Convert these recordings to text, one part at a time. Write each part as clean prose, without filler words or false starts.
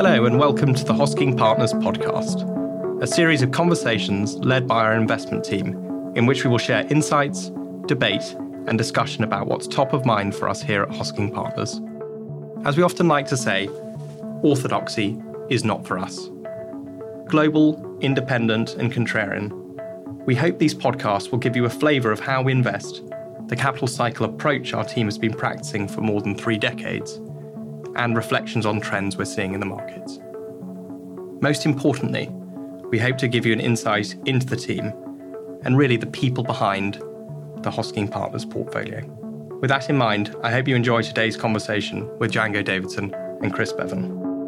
Hello and welcome to the Hosking Partners podcast, a series of conversations led by our investment team in which we will share insights, debate and discussion about what's top of mind for us here at Hosking Partners. As we often like to say, orthodoxy is not for us. Global, independent and contrarian, we hope these podcasts will give you a flavour of how we invest, the capital cycle approach our team has been practicing for more than 3 decades, and reflections on trends we're seeing in the markets. Most importantly, we hope to give you an insight into the team and really the people behind the Hosking Partners portfolio. With that in mind, I hope you enjoy today's conversation with Django Davidson and Chris Bevan.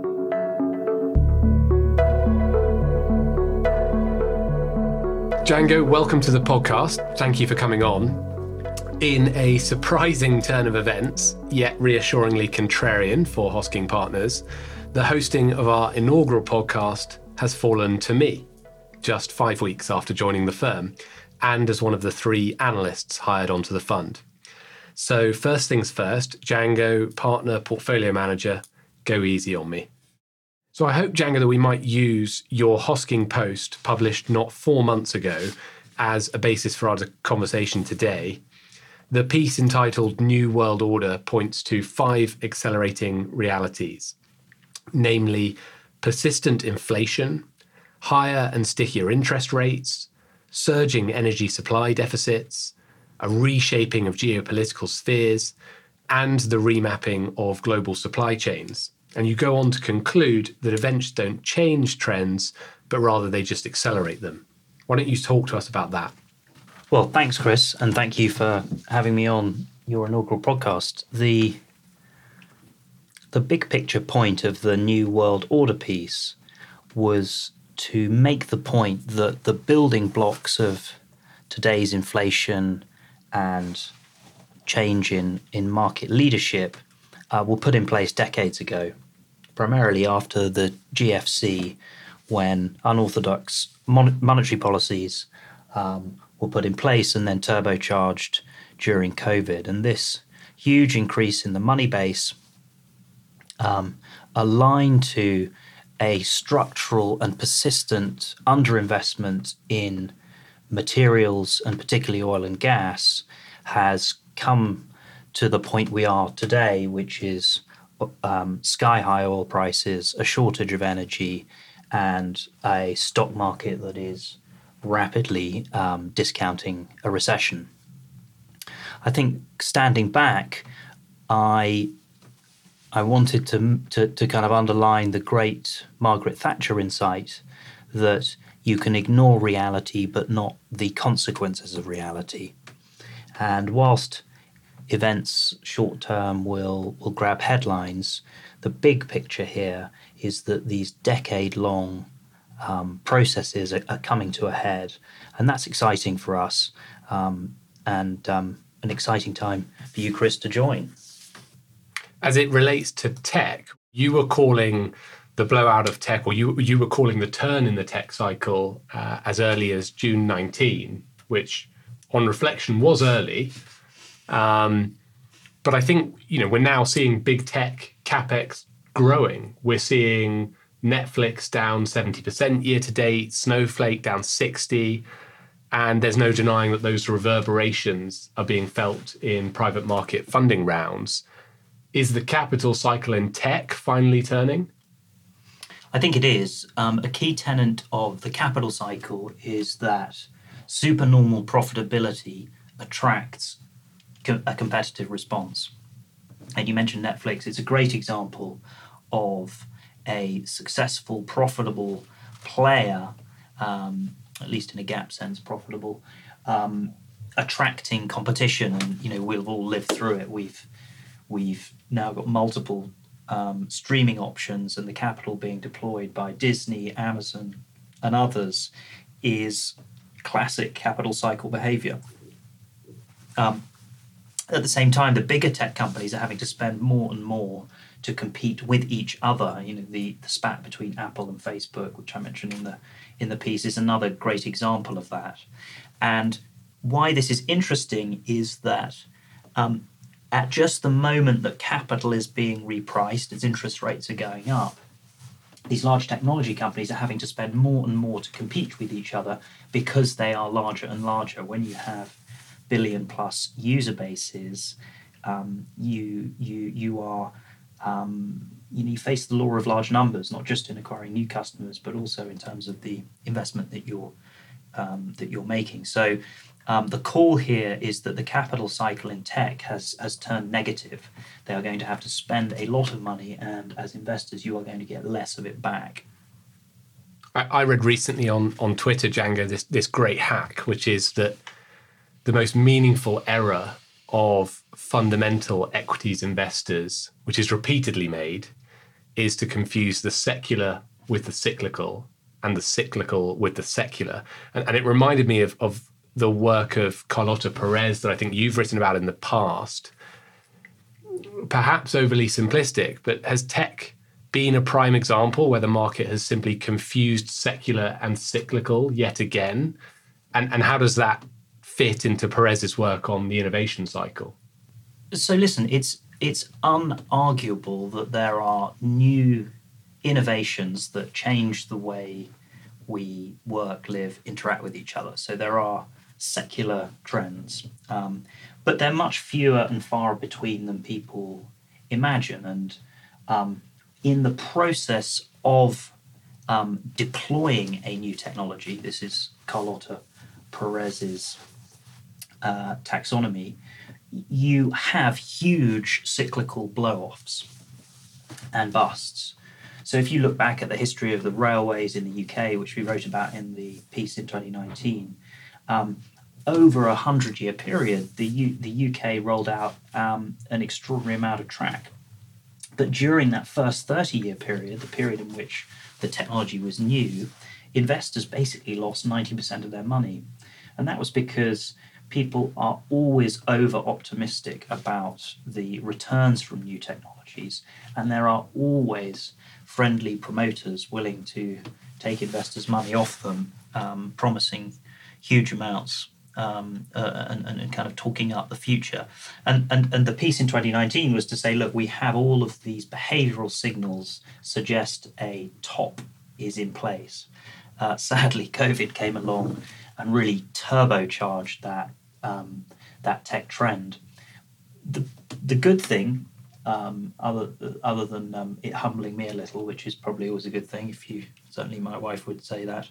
Django, welcome to the podcast. Thank you for coming on. In a surprising turn of events, yet reassuringly contrarian for Hosking Partners, the hosting of our inaugural podcast has fallen to me, just 5 weeks after joining the firm, and as one of the 3 analysts hired onto the fund. So first things first, Django, partner, portfolio manager, go easy on me. So I hope, Django, that we might use your Hosking post published not 4 months ago as a basis for our conversation today. The piece entitled New World Order points to 5 accelerating realities, namely persistent inflation, higher and stickier interest rates, surging energy supply deficits, a reshaping of geopolitical spheres, and the remapping of global supply chains. And you go on to conclude that events don't change trends, but rather they just accelerate them. Why don't you talk to us about that? Well, thanks, Chris, and thank you for having me on your inaugural podcast. The big picture point of the New World Order piece was to make the point that the building blocks of today's inflation and change in market leadership were put in place decades ago, primarily after the GFC, when unorthodox monetary policies were put in place and then turbocharged during COVID. And this huge increase in the money base aligned to a structural and persistent underinvestment in materials and particularly oil and gas has come to the point we are today, which is sky-high oil prices, a shortage of energy, and a stock market that is rapidly discounting a recession. I think standing back, I wanted to kind of underline the great Margaret Thatcher insight that you can ignore reality but not the consequences of reality. And whilst events short term will grab headlines, the big picture here is that these decade-long processes are coming to a head, and that's exciting for us, and an exciting time for you, Chris, to join. As it relates to tech, you were calling the blowout of tech, or you were calling the turn in the tech cycle as early as June 19, which on reflection was early. But I think, we're now seeing big tech CapEx growing. We're seeing Netflix down 70% year to date, Snowflake down 60%, and there's no denying that those reverberations are being felt in private market funding rounds. Is the capital cycle in tech finally turning? I think it is. A key tenet of the capital cycle is that supernormal profitability attracts a competitive response. And you mentioned Netflix. It's a great example of a successful, profitable player, at least in a gap sense, profitable, attracting competition. And, we've all lived through it. We've now got multiple streaming options, and the capital being deployed by Disney, Amazon, and others is classic capital cycle behavior. At the same time, the bigger tech companies are having to spend more and more to compete with each other. The spat between Apple and Facebook, which I mentioned in the piece, is another great example of that. And why this is interesting is that at just the moment that capital is being repriced as interest rates are going up, these large technology companies are having to spend more and more to compete with each other because they are larger and larger. When you have billion-plus user bases, you are you face the law of large numbers, not just in acquiring new customers, but also in terms of the investment that you're making. So the call here is that the capital cycle in tech has turned negative. They are going to have to spend a lot of money, and as investors, you are going to get less of it back. I read recently on Twitter, Django, this great hack, which is that the most meaningful error of fundamental equities investors, which is repeatedly made, is to confuse the secular with the cyclical and the cyclical with the secular. And it reminded me of the work of Carlota Perez that I think you've written about in the past. Perhaps overly simplistic, but has tech been a prime example where the market has simply confused secular and cyclical yet again? And how does that fit into Perez's work on the innovation cycle? So listen, it's unarguable that there are new innovations that change the way we work, live, interact with each other. So there are secular trends, but they're much fewer and far between than people imagine. And in the process of deploying a new technology, this is Carlota Perez's taxonomy, you have huge cyclical blow-offs and busts. So if you look back at the history of the railways in the UK, which we wrote about in the piece in 2019, over a 100-year period, the UK rolled out an extraordinary amount of track. But during that first 30-year period, the period in which the technology was new, investors basically lost 90% of their money. And that was because people are always over-optimistic about the returns from new technologies, and there are always friendly promoters willing to take investors' money off them, promising huge amounts and kind of talking up the future. And the piece in 2019 was to say, look, we have all of these behavioural signals suggest a top is in place. Sadly, COVID came along and really turbocharged that tech trend. The good thing, other than it humbling me a little, which is probably always a good thing, certainly my wife would say that,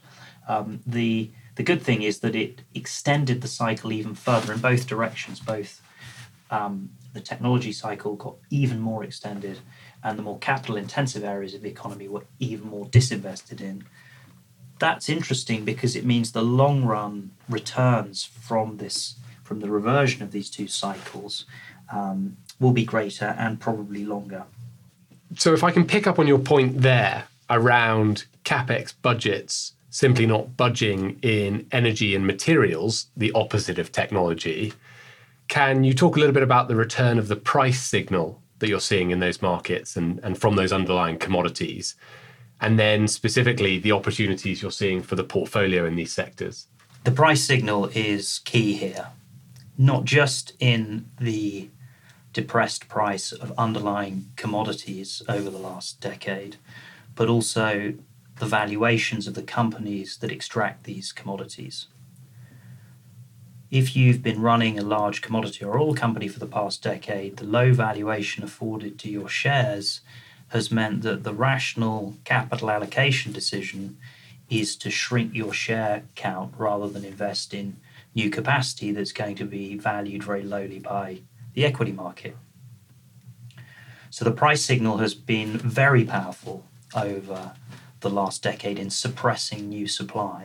the good thing is that it extended the cycle even further in both directions. Both the technology cycle got even more extended, and the more capital-intensive areas of the economy were even more disinvested in. That's interesting because it means the long-run returns from the reversion of these two cycles will be greater and probably longer. So if I can pick up on your point there around CapEx budgets simply not budging in energy and materials, the opposite of technology, can you talk a little bit about the return of the price signal that you're seeing in those markets and from those underlying commodities? And then specifically the opportunities you're seeing for the portfolio in these sectors? The price signal is key here, not just in the depressed price of underlying commodities over the last decade, but also the valuations of the companies that extract these commodities. If you've been running a large commodity or oil company for the past decade, the low valuation afforded to your shares has meant that the rational capital allocation decision is to shrink your share count rather than invest in new capacity that's going to be valued very lowly by the equity market. So the price signal has been very powerful over the last decade in suppressing new supply.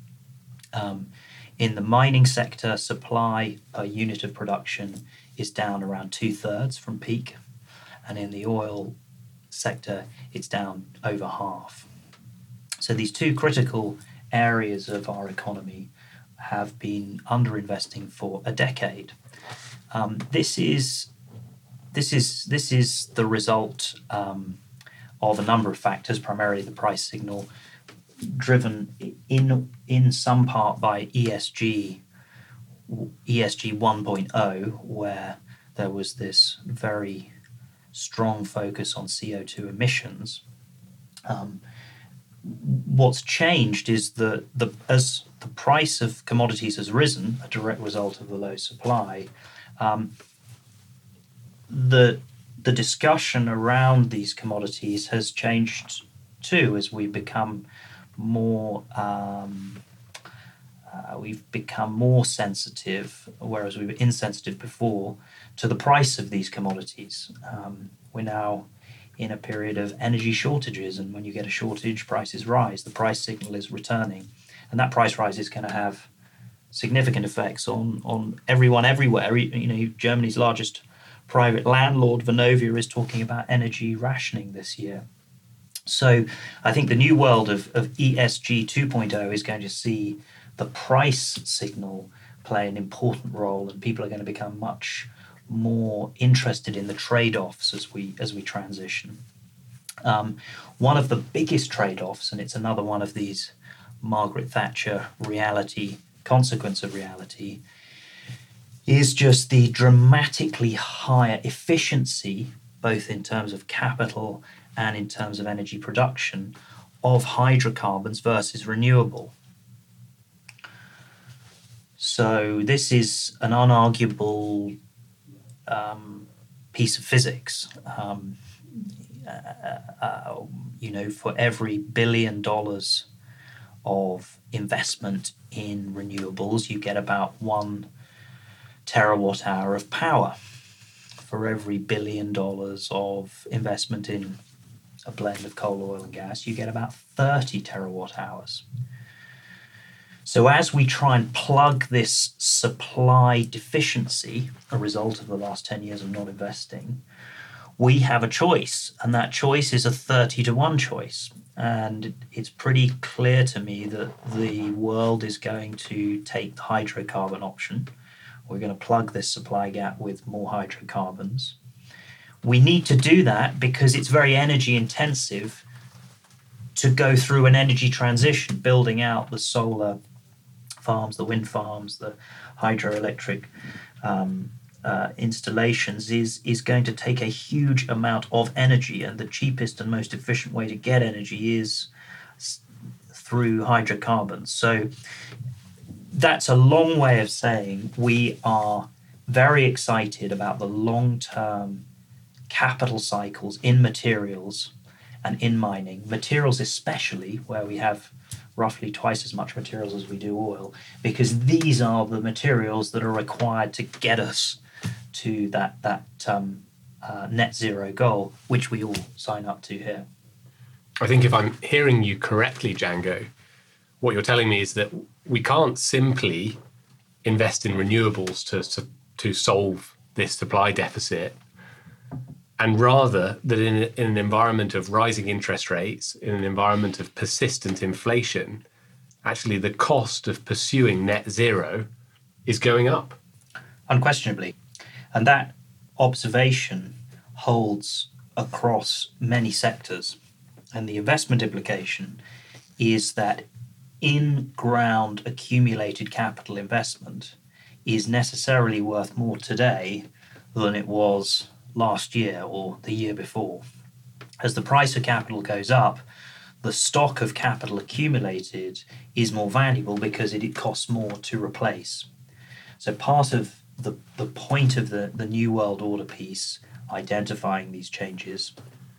In the mining sector, supply per unit of production is down around 2/3 from peak, and in the oil sector, it's down over half. So these two critical areas of our economy have been underinvesting for a decade. This is the result of a number of factors, primarily the price signal, driven in some part by ESG 1.0, where there was this very strong focus on CO2 emissions. what's changed is that as the price of commodities has risen, a direct result of the low supply, the discussion around these commodities has changed too, as we become more sensitive, whereas we were insensitive before, to the price of these commodities. We're now in a period of energy shortages, and when you get a shortage, prices rise. The price signal is returning, and that price rise is going to have significant effects on everyone everywhere. Germany's largest private landlord, Vonovia, is talking about energy rationing this year. So I think the new world of ESG 2.0 is going to see the price signal play an important role, and people are going to become much more interested in the trade-offs as we transition. One of the biggest trade-offs, and it's another one of these Margaret Thatcher consequence of reality, is just the dramatically higher efficiency, both in terms of capital and in terms of energy production, of hydrocarbons versus renewable. So this is an unarguable piece of physics. For every $1 billion of investment in renewables, you get about 1 terawatt hour of power. For every $1 billion of investment in a blend of coal, oil, and gas, you get about 30 terawatt hours. So as we try and plug this supply deficiency, a result of the last 10 years of not investing, we have a choice, and that choice is a 30-1 choice. And it's pretty clear to me that the world is going to take the hydrocarbon option. We're going to plug this supply gap with more hydrocarbons. We need to do that because it's very energy intensive to go through an energy transition, building out the solar farms, the wind farms, the hydroelectric installations is going to take a huge amount of energy, and the cheapest and most efficient way to get energy is through hydrocarbons. So that's a long way of saying we are very excited about the long-term capital cycles in materials and in mining. Materials especially, where we have roughly twice as much materials as we do oil, because these are the materials that are required to get us to that net zero goal, which we all sign up to here. I think if I'm hearing you correctly, Django, what you're telling me is that we can't simply invest in renewables to solve this supply deficit, and rather that in an environment of rising interest rates, in an environment of persistent inflation, actually the cost of pursuing net zero is going up. Unquestionably. And that observation holds across many sectors. And the investment implication is that in-ground accumulated capital investment is necessarily worth more today than it was last year or the year before. As the price of capital goes up, the stock of capital accumulated is more valuable because it costs more to replace. So part of the point of the New World Order piece, identifying these changes,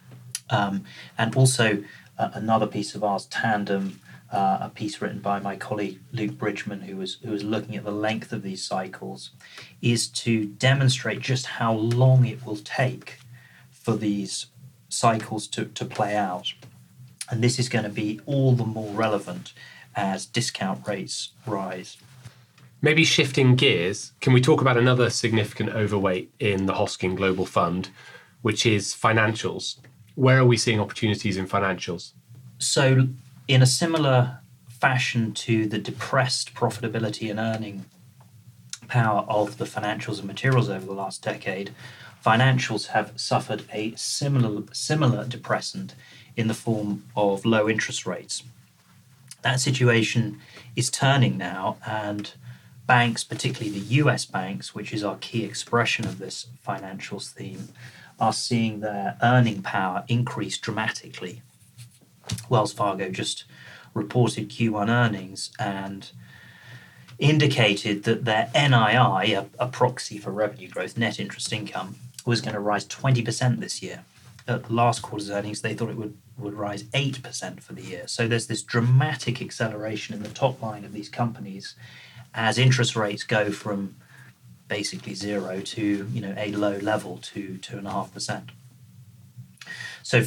and also another piece of ours, Tandem, a piece written by my colleague Luke Bridgman, who was looking at the length of these cycles, is to demonstrate just how long it will take for these cycles to play out. And this is going to be all the more relevant as discount rates rise. Maybe shifting gears, can we talk about another significant overweight in the Hosking Global Fund, which is financials? Where are we seeing opportunities in financials? So in a similar fashion to the depressed profitability and earning power of the financials and materials over the last decade, financials have suffered a similar depressant in the form of low interest rates. That situation is turning now, and banks, particularly the US banks, which is our key expression of this financials theme, are seeing their earning power increase dramatically. Wells Fargo just reported Q1 earnings and indicated that their NII, a proxy for revenue growth, net interest income, was going to rise 20% this year. At the last quarter's earnings, they thought it would rise 8% for the year. So there's this dramatic acceleration in the top line of these companies as interest rates go from basically zero to a low level to 2.5%. So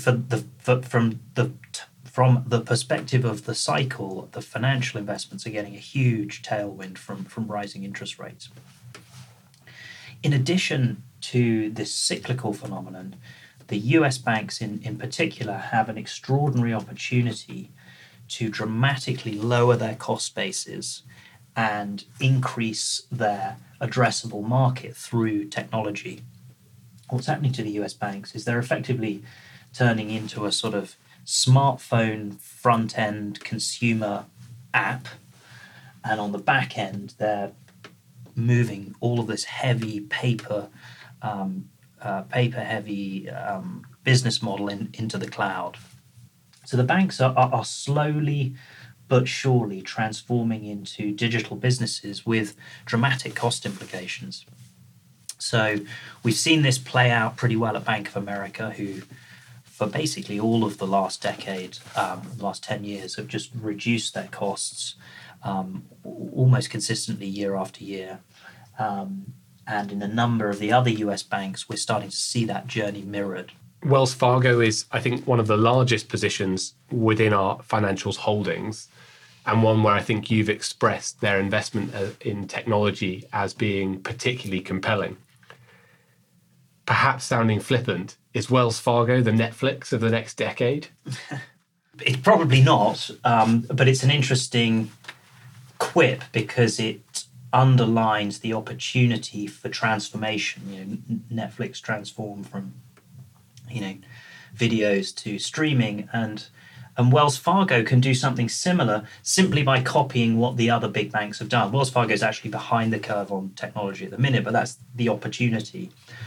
from the perspective of the cycle, the financial investments are getting a huge tailwind from rising interest rates. In addition to this cyclical phenomenon, the US banks in particular have an extraordinary opportunity to dramatically lower their cost bases and increase their addressable market through technology. What's happening to the US banks is they're effectively turning into a sort of smartphone front-end consumer app, and on the back end they're moving all of this heavy paper-heavy business model into the cloud. So the banks are slowly but surely transforming into digital businesses with dramatic cost implications. So we've seen this play out pretty well at Bank of America, who for basically all of the last decade, last 10 years, have just reduced their costs almost consistently year after year. And in a number of the other US banks, we're starting to see that journey mirrored. Wells Fargo is, I think, one of the largest positions within our financials holdings, and one where I think you've expressed their investment in technology as being particularly compelling. Perhaps sounding flippant, is Wells Fargo the Netflix of the next decade? It's probably not, but it's an interesting quip because it underlines the opportunity for transformation. Netflix transformed from videos to streaming, and Wells Fargo can do something similar simply by copying what the other big banks have done. Wells Fargo is actually behind the curve on technology at the minute, but that's the opportunity.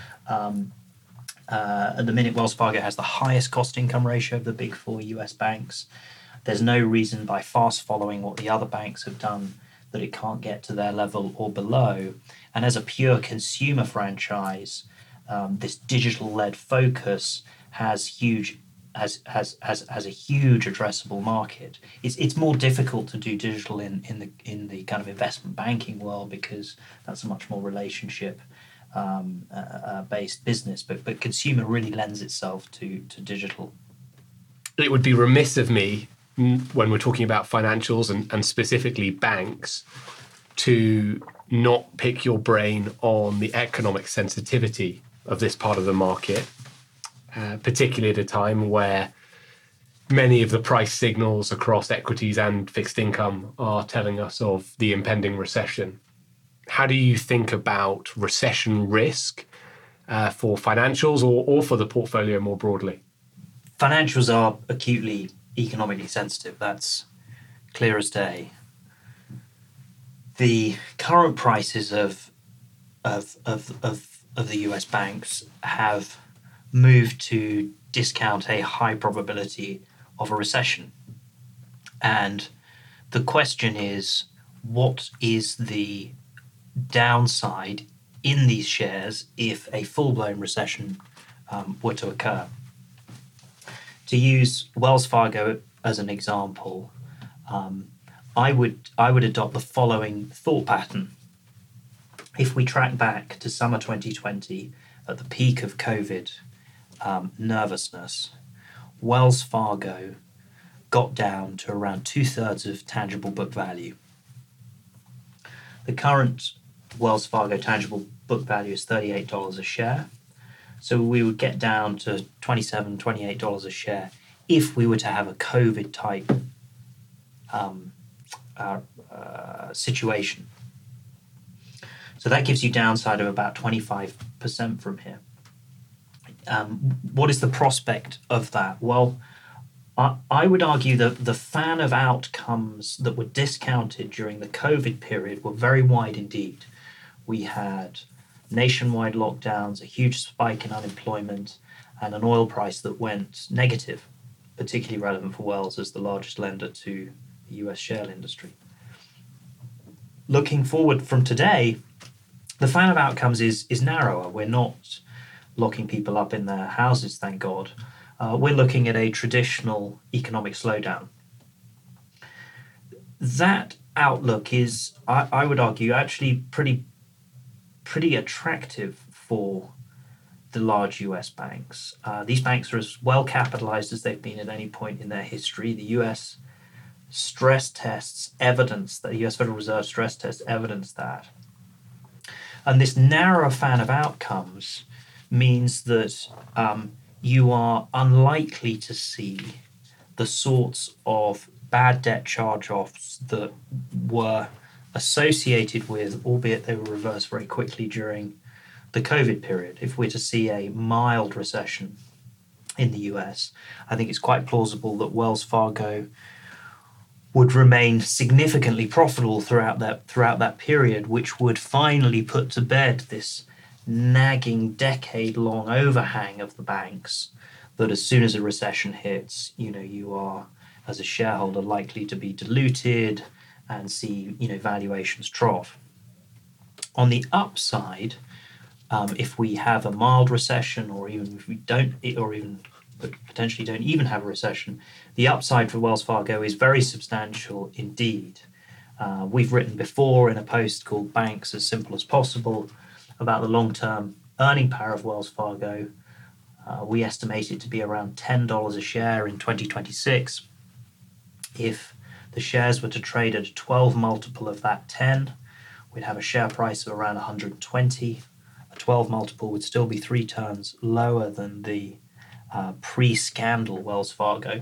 At the minute, Wells Fargo has the highest cost-income ratio of the big four US banks. There's no reason by fast following what the other banks have done that it can't get to their level or below. And as a pure consumer franchise, this digital-led focus has a huge addressable market. It's more difficult to do digital in the kind of investment banking world because that's a much more relationship based business, but consumer really lends itself to digital. It would be remiss of me when we're talking about financials and specifically banks to not pick your brain on the economic sensitivity of this part of the market, particularly at a time where many of the price signals across equities and fixed income are telling us of the impending recession. How do you think about recession risk for financials or for the portfolio more broadly? Financials are acutely economically sensitive. That's clear as day. The current prices of the US banks have moved to discount a high probability of a recession. And the question is, what is the downside in these shares if a full-blown recession were to occur? To use Wells Fargo as an example, I would adopt the following thought pattern. If we track back to summer 2020, at the peak of COVID nervousness, Wells Fargo got down to around 2/3 of tangible book value. The current Wells Fargo tangible book value is $38 a share. So we would get down to $27, $28 a share if we were to have a COVID-type situation. So that gives you downside of about 25% from here. What is the prospect of that? Well, I would argue that the fan of outcomes that were discounted during the COVID period were very wide indeed. We had nationwide lockdowns, a huge spike in unemployment, and an oil price that went negative. particularly relevant for Wells as the largest lender to the US shale industry. Looking forward from today, the fan of outcomes is narrower. We're not locking people up in their houses, thank God. We're looking at a traditional economic slowdown. That outlook is, I would argue, actually pretty attractive for the large US banks. These banks are as well capitalized as they've been at any point in their history. The US stress tests evidence that, the US Federal Reserve stress tests evidence that. And this narrower fan of outcomes means that you are unlikely to see the sorts of bad debt charge-offs that were associated with, albeit they were reversed very quickly during the COVID period. If we're to see a mild recession in the US, I think it's quite plausible that Wells Fargo would remain significantly profitable throughout that period, which would finally put to bed this nagging decade-long overhang of the banks that as soon as a recession hits, you are, as a shareholder, likely to be diluted and see, valuations trough. On the upside, if we have a mild recession, or even if we don't, or even potentially don't even have a recession, the upside for Wells Fargo is very substantial indeed. We've written before in a post called Banks as Simple as Possible about the long-term earning power of Wells Fargo. We estimate it to be around $10 a share in 2026. If the shares were to trade at a 12 multiple of that 10, we'd have a share price of around 120. A 12 multiple would still be 3 turns lower than the pre-scandal Wells Fargo.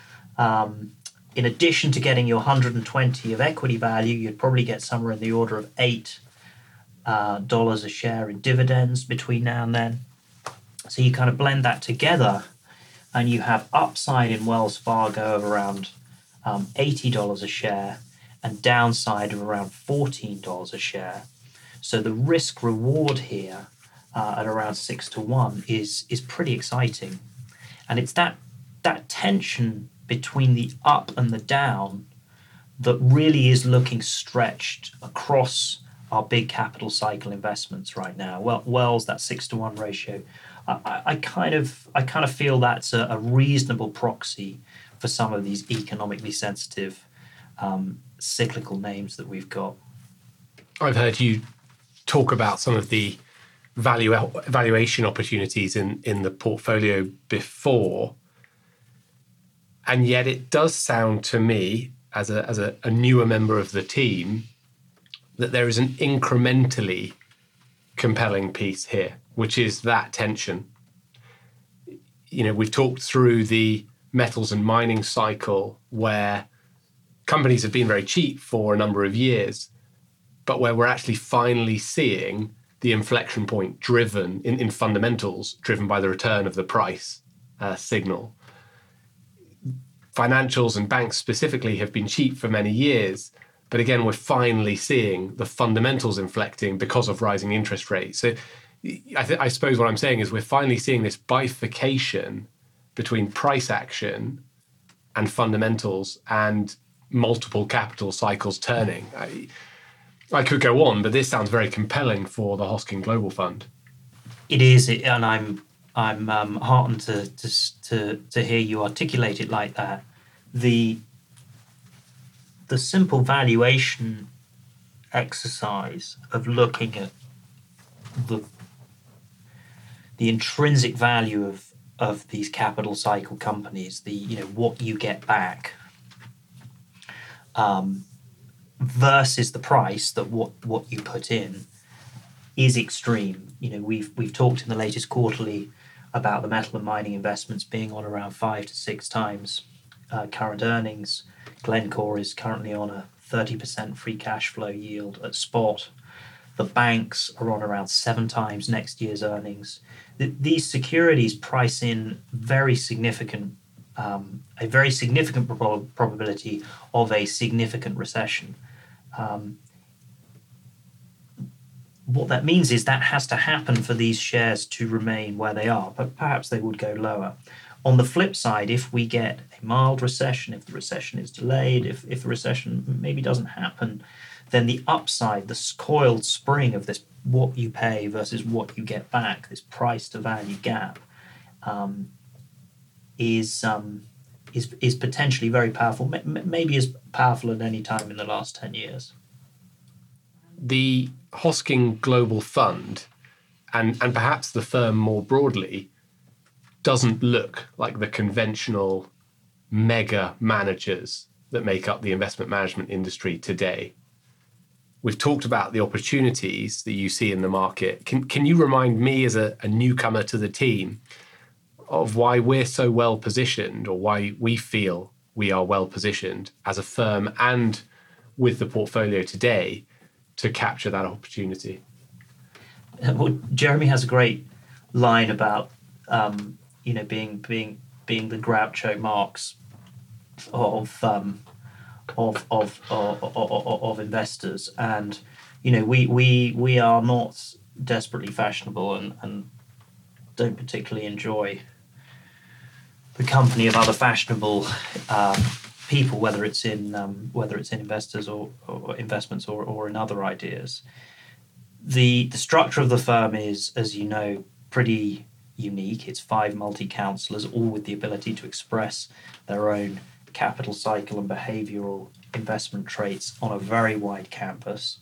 In addition to getting your 120 of equity value, you'd probably get somewhere in the order of $8 a share in dividends between now and then. So you kind of blend that together and you have upside in Wells Fargo of around $80 a share and downside of around $14 a share. So the risk reward here at around 6-1 is pretty exciting. And it's that tension between the up and the down that really is looking stretched across our big capital cycle investments right now. Well, Wells, that 6-1 ratio, I kind of feel that's a reasonable proxy for some of these economically sensitive cyclical names that we've got. I've heard you talk about some of the valuation opportunities in the portfolio before, and yet it does sound to me, as a newer member of the team, that there is an incrementally compelling piece here, which is that tension. We've talked through the metals and mining cycle where companies have been very cheap for a number of years, but where we're actually finally seeing the inflection point driven in fundamentals, driven by the return of the price signal. Financials and banks specifically have been cheap for many years, but again, we're finally seeing the fundamentals inflecting because of rising interest rates. So I suppose what I'm saying is we're finally seeing this bifurcation between price action and fundamentals and multiple capital cycles turning. I could go on, but this sounds very compelling for the Hosking Global Fund. It is, and I'm heartened to hear you articulate it like that. The simple valuation exercise of looking at the intrinsic value of these capital cycle companies, what you get back, versus the price that what you put in, is extreme. We've talked in the latest quarterly about the metal and mining investments being on around 5 to 6 times current earnings. Glencore is currently on a 30% free cash flow yield at spot. The banks are on around 7 times next year's earnings. These securities price in a very significant probability of a significant recession. What that means is that has to happen for these shares to remain where they are, but perhaps they would go lower. On the flip side, if we get a mild recession, if the recession is delayed, if the recession maybe doesn't happen, then the upside, the coiled spring of this what you pay versus what you get back, this price to value gap, is potentially very powerful, maybe as powerful at any time in the last 10 years. The Hosking Global Fund, and perhaps the firm more broadly, doesn't look like the conventional mega managers that make up the investment management industry today. We've talked about the opportunities that you see in the market. Can you remind me as a newcomer to the team of why we're so well positioned, or why we feel we are well positioned as a firm and with the portfolio today to capture that opportunity? Well, Jeremy has a great line about being the Groucho Marx of investors, and we are not desperately fashionable and don't particularly enjoy the company of other fashionable people, whether it's in investors or investments or in other ideas. The structure of the firm is, as you know, pretty unique. It's 5 multi-counselors, all with the ability to express their own capital cycle and behavioral investment traits on a very wide campus.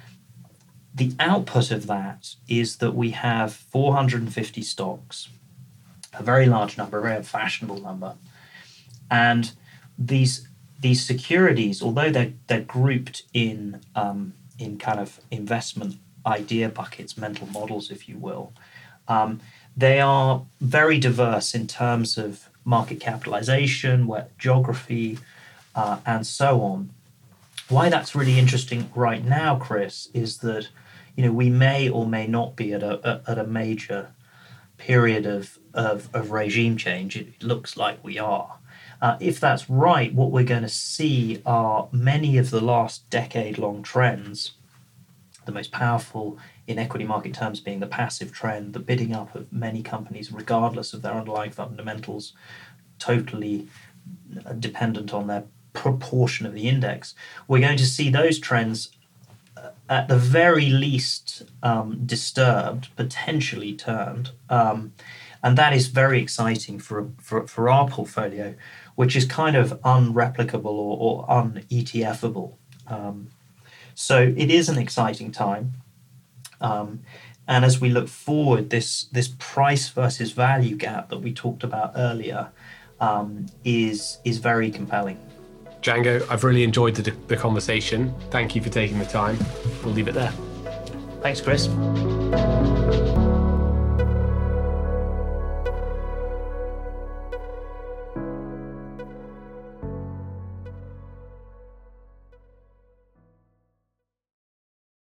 The output of that is that we have 450 stocks, a very large number, a very fashionable number. And these securities, although they're grouped in kind of investment idea buckets, mental models, if you will, they are very diverse in terms of market capitalization, geography, and so on. Why that's really interesting right now, Chris, is that we may or may not be at a major period of regime change. It looks like we are. If that's right, what we're going to see are many of the last decade-long trends, the most powerful in equity market terms being the passive trend, the bidding up of many companies regardless of their underlying fundamentals, totally dependent on their proportion of the index. We're going to see those trends at the very least disturbed, potentially turned, and that is very exciting for our portfolio, which is kind of unreplicable or un-ETFable. So it is an exciting time. And as we look forward, this price versus value gap that we talked about earlier is very compelling. Django, I've really enjoyed the conversation. Thank you for taking the time. We'll leave it there. Thanks, Chris.